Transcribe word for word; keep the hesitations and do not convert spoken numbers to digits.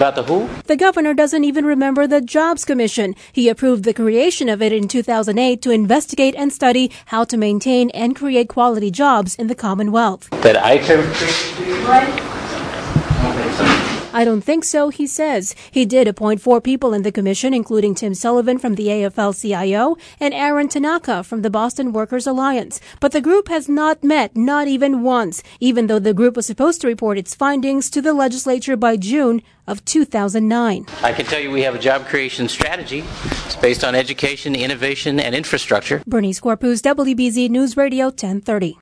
About the who? The governor doesn't even remember the Jobs Commission. He approved the creation of it in two thousand eight to investigate and study how to maintain and create quality jobs in the Commonwealth. That I can create? Right. I don't think so, he says. He did appoint four people in the commission, including Tim Sullivan from the A F L C I O and Aaron Tanaka from the Boston Workers Alliance. But the group has not met, not even once, even though the group was supposed to report its findings to the legislature by June of two thousand nine. I can tell you we have a job creation strategy. It's based on education, innovation, and infrastructure. Bernice Corpus, W B Z News Radio ten thirty.